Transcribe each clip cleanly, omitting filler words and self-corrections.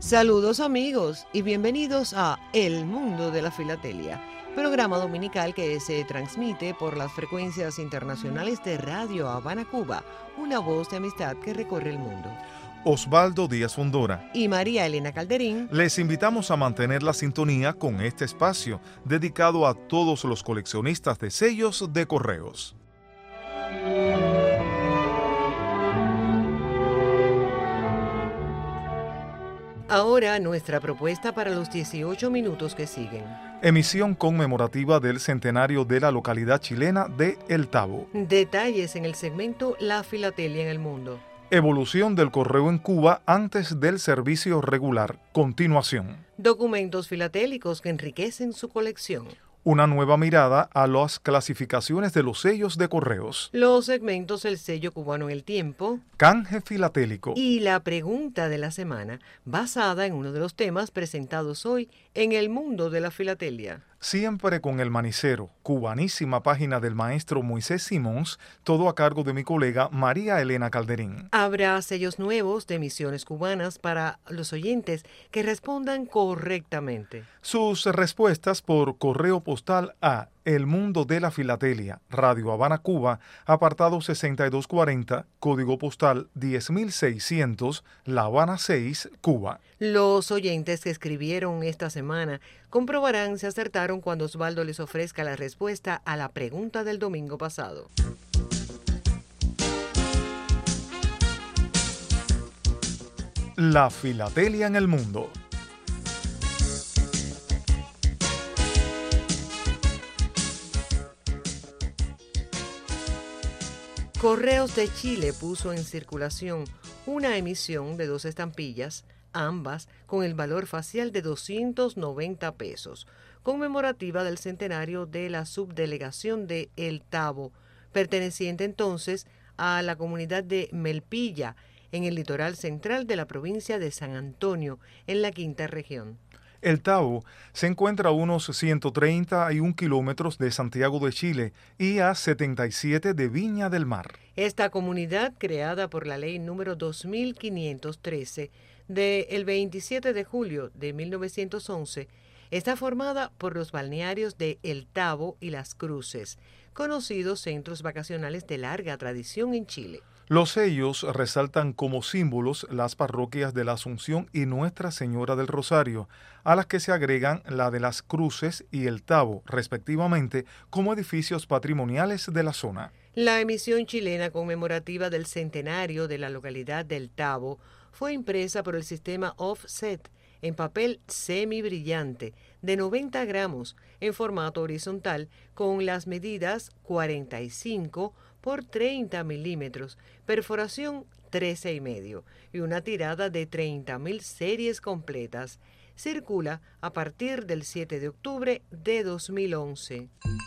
Saludos amigos y bienvenidos a El Mundo de la Filatelia, programa dominical que se transmite por las frecuencias internacionales de Radio Habana, Cuba, una voz de amistad que recorre el mundo. Osvaldo Díaz Fondora Y María Elena Calderín. Les invitamos a mantener la sintonía con este espacio dedicado a todos los coleccionistas de sellos de correos. Ahora nuestra propuesta para los 18 minutos que siguen. Emisión conmemorativa del centenario de la localidad chilena de El Tabo. Detalles en el segmento La Filatelia en el Mundo. Evolución del correo en Cuba antes del servicio regular. Continuación. Documentos filatélicos que enriquecen su colección. Una nueva mirada a las clasificaciones de los sellos de correos. Los segmentos El sello cubano en el tiempo. Canje filatélico. Y la pregunta de la semana, basada en uno de los temas presentados hoy en El Mundo de la Filatelia. Siempre con el manicero, cubanísima página del maestro Moisés Simons, todo a cargo de mi colega María Elena Calderín. Habrá sellos nuevos de emisiones cubanas para los oyentes que respondan correctamente. Sus respuestas por correo postal a El Mundo de la Filatelia, Radio Habana, Cuba, apartado 6240, código postal 10600, La Habana 6, Cuba. Los oyentes que escribieron esta semana comprobarán si acertaron cuando Osvaldo les ofrezca la respuesta a la pregunta del domingo pasado. La Filatelia en el Mundo. Correos de Chile puso en circulación una emisión de 2 estampillas, ambas con el valor facial de 290 pesos, conmemorativa del centenario de la subdelegación de El Tabo, perteneciente entonces a la comunidad de Melpilla, en el litoral central de la provincia de San Antonio, en la quinta región. El Tabo se encuentra a unos 131 kilómetros de Santiago de Chile y a 77 de Viña del Mar. Esta comunidad, creada por la ley número 2513 del 27 de julio de 1911, está formada por los balnearios de El Tabo y Las Cruces, conocidos centros vacacionales de larga tradición en Chile. Los sellos resaltan como símbolos las parroquias de la Asunción y Nuestra Señora del Rosario, a las que se agregan la de Las Cruces y El Tabo, respectivamente, como edificios patrimoniales de la zona. La emisión chilena conmemorativa del centenario de la localidad del Tabo fue impresa por el sistema offset en papel semibrillante de 90 gramos en formato horizontal con las medidas 45 por 30 milímetros, perforación 13,5 y una tirada de 30.000 series completas. Circula a partir del 7 de octubre de 2011.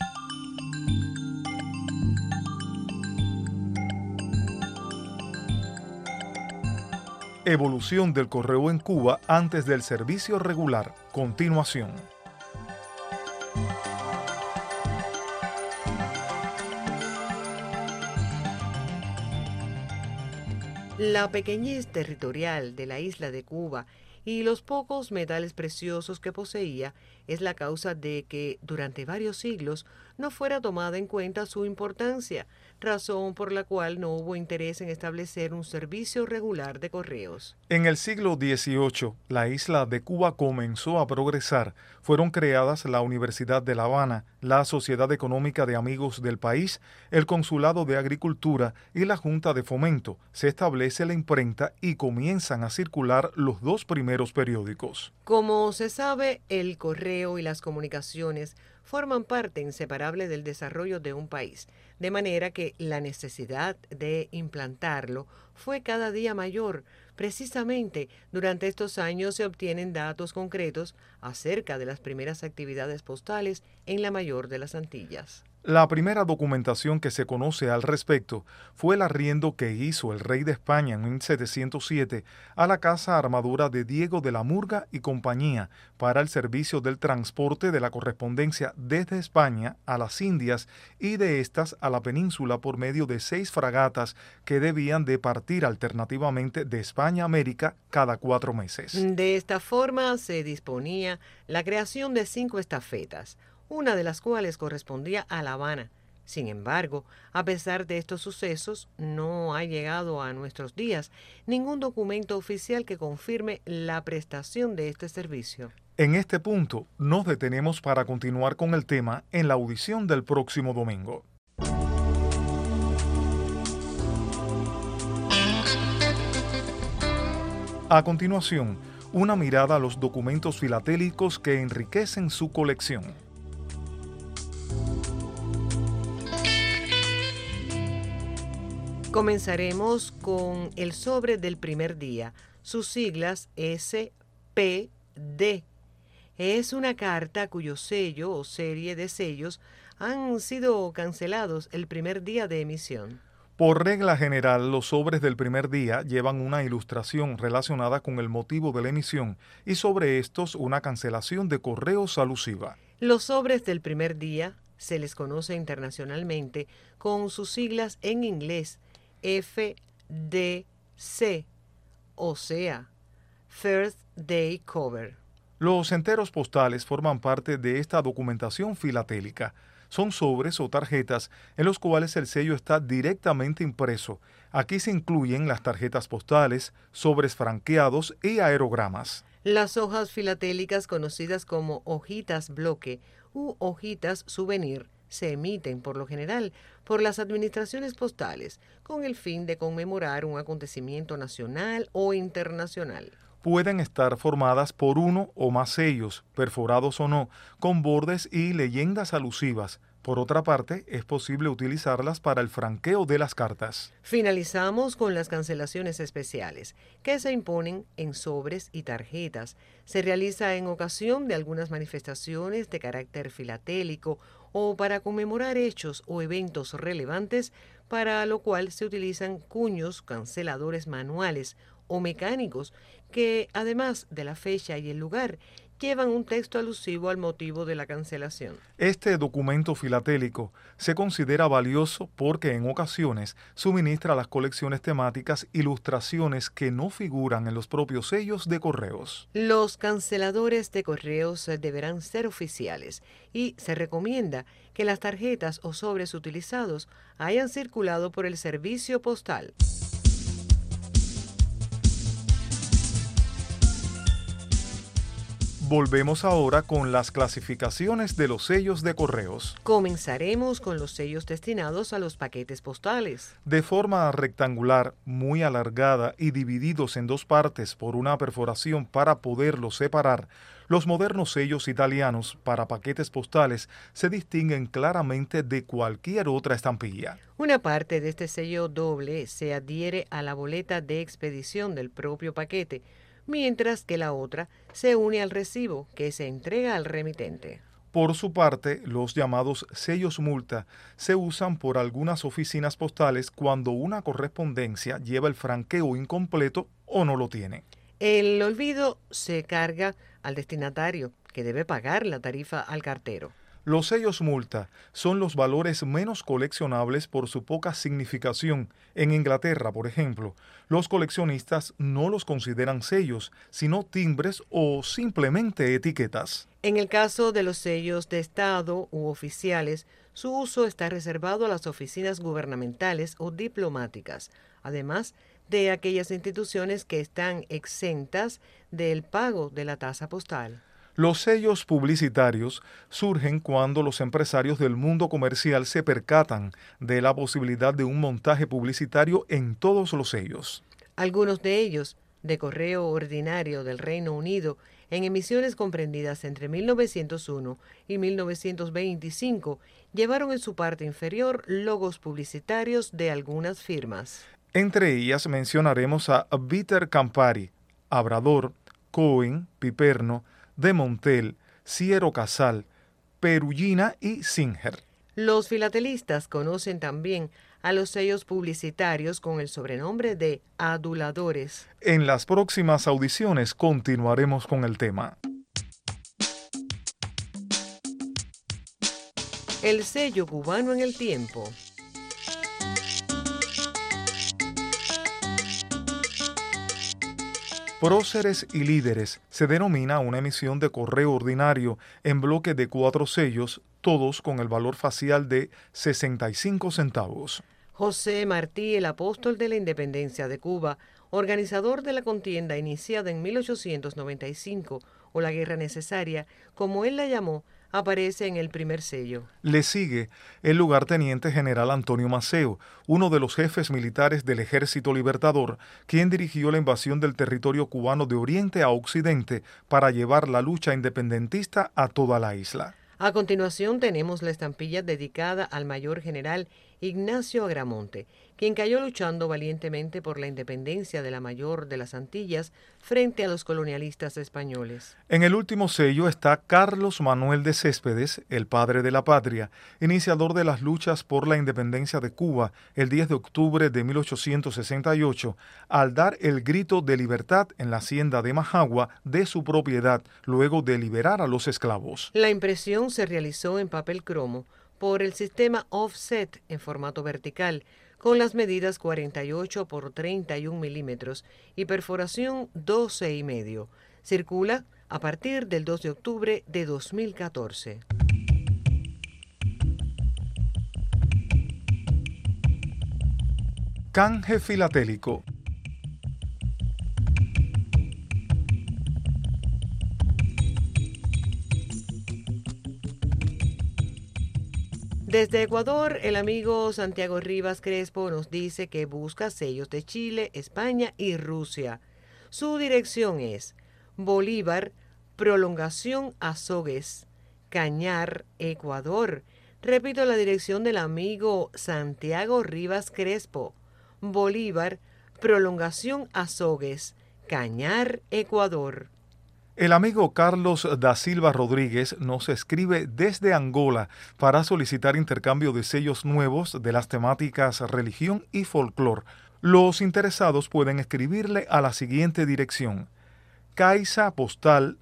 Evolución del correo en Cuba antes del servicio regular. Continuación. La pequeñez territorial de la isla de Cuba y los pocos metales preciosos que poseía es la causa de que durante varios siglos no fuera tomada en cuenta su importancia, razón por la cual no hubo interés en establecer un servicio regular de correos. En el siglo XVIII, la isla de Cuba comenzó a progresar. Fueron creadas la Universidad de La Habana, la Sociedad Económica de Amigos del País, el Consulado de Agricultura y la Junta de Fomento. Se establece la imprenta y comienzan a circular los 2 primeros periódicos. Como se sabe, el correo y las comunicaciones forman parte inseparable del desarrollo de un país, de manera que la necesidad de implantarlo fue cada día mayor. Precisamente durante estos años se obtienen datos concretos acerca de las primeras actividades postales en la mayor de las Antillas. La primera documentación que se conoce al respecto fue el arriendo que hizo el rey de España en 1707 a la Casa Armadura de Diego de la Murga y compañía para el servicio del transporte de la correspondencia desde España a las Indias y de estas a la península por medio de 6 fragatas que debían de partir alternativamente de España a América cada 4 meses. De esta forma se disponía la creación de 5 estafetas, una de las cuales correspondía a La Habana. Sin embargo, a pesar de estos sucesos, no ha llegado a nuestros días ningún documento oficial que confirme la prestación de este servicio. En este punto, nos detenemos para continuar con el tema en la audición del próximo domingo. A continuación, una mirada a los documentos filatélicos que enriquecen su colección. Comenzaremos con el sobre del primer día, sus siglas SPD. Es una carta cuyo sello o serie de sellos han sido cancelados el primer día de emisión. Por regla general, los sobres del primer día llevan una ilustración relacionada con el motivo de la emisión y sobre estos una cancelación de correos alusiva. Los sobres del primer día se les conoce internacionalmente con sus siglas en inglés FDC, o sea, First Day Cover. Los enteros postales forman parte de esta documentación filatélica. Son sobres o tarjetas en los cuales el sello está directamente impreso. Aquí se incluyen las tarjetas postales, sobres franqueados y aerogramas. Las hojas filatélicas conocidas como hojitas bloque u hojitas souvenir se emiten por lo general por las administraciones postales con el fin de conmemorar un acontecimiento nacional o internacional. Pueden estar formadas por uno o más sellos, perforados o no, con bordes y leyendas alusivas. Por otra parte, es posible utilizarlas para el franqueo de las cartas. Finalizamos con las cancelaciones especiales, que se imponen en sobres y tarjetas. Se realiza en ocasión de algunas manifestaciones de carácter filatélico o para conmemorar hechos o eventos relevantes, para lo cual se utilizan cuños canceladores manuales o mecánicos que, además de la fecha y el lugar, llevan un texto alusivo al motivo de la cancelación. Este documento filatélico se considera valioso porque en ocasiones suministra a las colecciones temáticas ilustraciones que no figuran en los propios sellos de correos. Los canceladores de correos deberán ser oficiales y se recomienda que las tarjetas o sobres utilizados hayan circulado por el servicio postal. Volvemos ahora con las clasificaciones de los sellos de correos. Comenzaremos con los sellos destinados a los paquetes postales. De forma rectangular, muy alargada y divididos en 2 partes por una perforación para poderlos separar, los modernos sellos italianos para paquetes postales se distinguen claramente de cualquier otra estampilla. Una parte de este sello doble se adhiere a la boleta de expedición del propio paquete, mientras que la otra se une al recibo que se entrega al remitente. Por su parte, los llamados sellos multa se usan por algunas oficinas postales cuando una correspondencia lleva el franqueo incompleto o no lo tiene. El olvido se carga al destinatario, que debe pagar la tarifa al cartero. Los sellos multa son los valores menos coleccionables por su poca significación. En Inglaterra, por ejemplo, los coleccionistas no los consideran sellos, sino timbres o simplemente etiquetas. En el caso de los sellos de Estado u oficiales, su uso está reservado a las oficinas gubernamentales o diplomáticas, además de aquellas instituciones que están exentas del pago de la tasa postal. Los sellos publicitarios surgen cuando los empresarios del mundo comercial se percatan de la posibilidad de un montaje publicitario en todos los sellos. Algunos de ellos, de correo ordinario del Reino Unido, en emisiones comprendidas entre 1901 y 1925, llevaron en su parte inferior logos publicitarios de algunas firmas. Entre ellas mencionaremos a Bitter Campari, Abrador, Cohen, Piperno, De Montel, Siero Casal, Perugina y Singer. Los filatelistas conocen también a los sellos publicitarios con el sobrenombre de aduladores. En las próximas audiciones continuaremos con el tema. El sello cubano en el tiempo. Próceres y líderes se denomina una emisión de correo ordinario en bloque de 4 sellos, todos con el valor facial de 65 centavos. José Martí, el apóstol de la independencia de Cuba, organizador de la contienda iniciada en 1895, o la Guerra Necesaria, como él la llamó, aparece en el primer sello. Le sigue el lugarteniente general Antonio Maceo, uno de los jefes militares del Ejército Libertador, quien dirigió la invasión del territorio cubano de oriente a occidente para llevar la lucha independentista a toda la isla. A continuación tenemos la estampilla dedicada al mayor general Ignacio Agramonte, quien cayó luchando valientemente por la independencia de la mayor de las Antillas frente a los colonialistas españoles. En el último sello está Carlos Manuel de Céspedes, el padre de la patria, iniciador de las luchas por la independencia de Cuba el 10 de octubre de 1868, al dar el grito de libertad en la hacienda de Majagua de su propiedad, luego de liberar a los esclavos. La impresión se realizó en papel cromo por el sistema offset en formato vertical, con las medidas 48 por 31 milímetros y perforación 12,5. Circula a partir del 2 de octubre de 2014. Canje filatélico. Desde Ecuador, el amigo Santiago Rivas Crespo nos dice que busca sellos de Chile, España y Rusia. Su dirección es Bolívar, Prolongación Azogues, Cañar, Ecuador. Repito la dirección del amigo Santiago Rivas Crespo. Bolívar, Prolongación Azogues, Cañar, Ecuador. El amigo Carlos da Silva Rodríguez nos escribe desde Angola para solicitar intercambio de sellos nuevos de las temáticas religión y folclor. Los interesados pueden escribirle a la siguiente dirección: Caixa Postal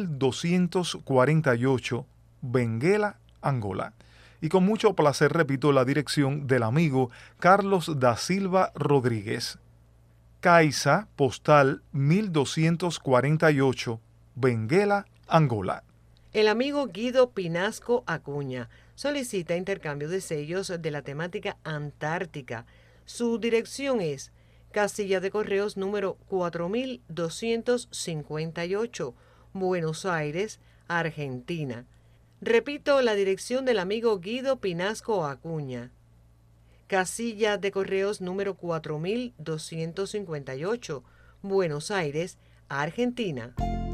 1248, Benguela, Angola. Y con mucho placer repito la dirección del amigo Carlos da Silva Rodríguez. Caixa Postal 1248, Benguela, Angola. El amigo Guido Pinasco Acuña solicita intercambio de sellos de la temática Antártica. Su dirección es Casilla de Correos número 4258, Buenos Aires, Argentina. Repito la dirección del amigo Guido Pinasco Acuña. Casilla de Correos número 4258, Buenos Aires, Argentina.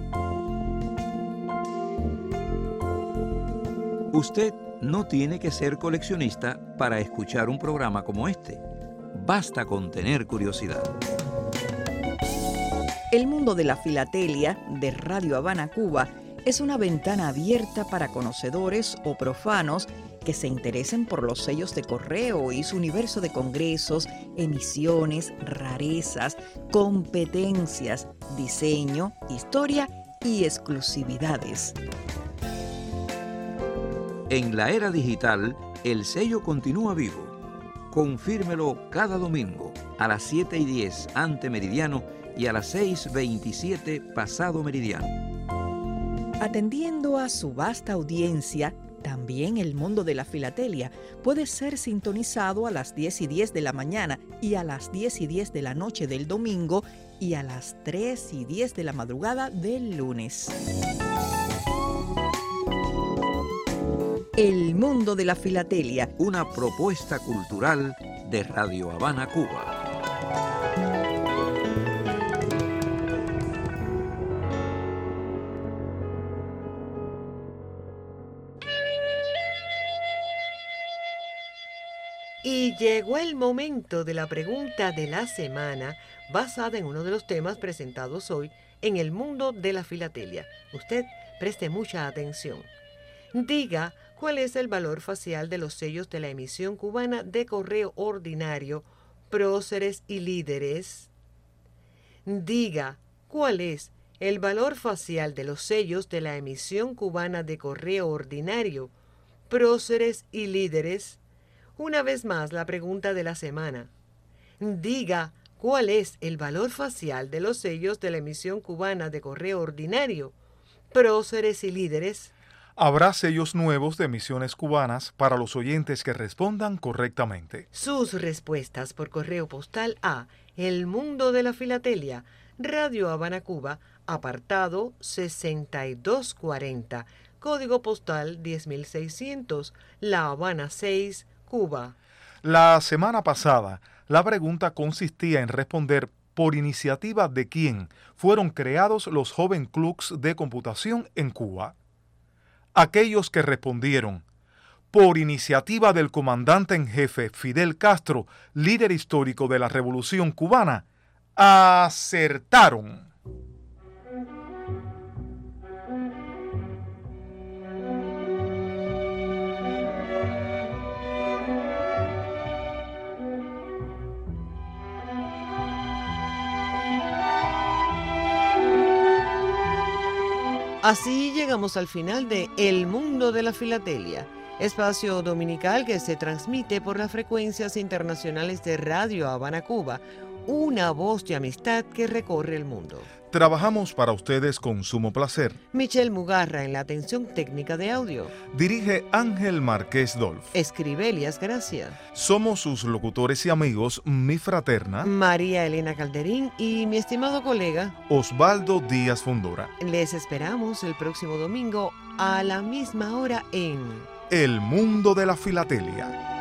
Usted no tiene que ser coleccionista para escuchar un programa como este. Basta con tener curiosidad. El mundo de la filatelia de Radio Habana, Cuba, es una ventana abierta para conocedores o profanos que se interesen por los sellos de correo y su universo de congresos, emisiones, rarezas, competencias, diseño, historia y exclusividades. En la era digital, el sello continúa vivo. Confírmelo cada domingo a las 7:10 ante meridiano y a las 6:27 pasado meridiano. Atendiendo a su vasta audiencia, también el mundo de la filatelia puede ser sintonizado a las 10:10 de la mañana y a las 10:10 de la noche del domingo y a las 3:10 de la madrugada del lunes. El mundo de la filatelia. Una propuesta cultural de Radio Habana, Cuba. Y llegó el momento de la pregunta de la semana, basada en uno de los temas presentados hoy en el mundo de la filatelia. Usted preste mucha atención. Diga cuál es el valor facial de los sellos de la emisión cubana de correo ordinario, próceres y líderes. Diga cuál es el valor facial de los sellos de la emisión cubana de correo ordinario, próceres y líderes. Una vez más la pregunta de la semana. Diga ¿Cuál es el valor facial de los sellos de la emisión cubana de correo ordinario? Próceres y líderes. Habrá sellos nuevos de emisiones cubanas para los oyentes que respondan correctamente. Sus respuestas por correo postal a El Mundo de la Filatelia, Radio Habana, Cuba, apartado 6240, código postal 10600, La Habana 6, Cuba. La semana pasada, la pregunta consistía en responder por iniciativa de quién fueron creados los Joven Clubs de computación en Cuba. Aquellos que respondieron por iniciativa del comandante en jefe Fidel Castro, líder histórico de la Revolución Cubana, acertaron. Así llegamos al final de El Mundo de la Filatelia, espacio dominical que se transmite por las frecuencias internacionales de Radio Habana, Cuba, una voz de amistad que recorre el mundo. Trabajamos para ustedes con sumo placer. Michelle Mugarra en la atención técnica de audio. Dirige Ángel Márquez Dolf. Escribe Elías Gracia. Somos sus locutores y amigos, mi fraterna María Elena Calderín y mi estimado colega Osvaldo Díaz Fundora. Les esperamos el próximo domingo a la misma hora en El Mundo de la Filatelia.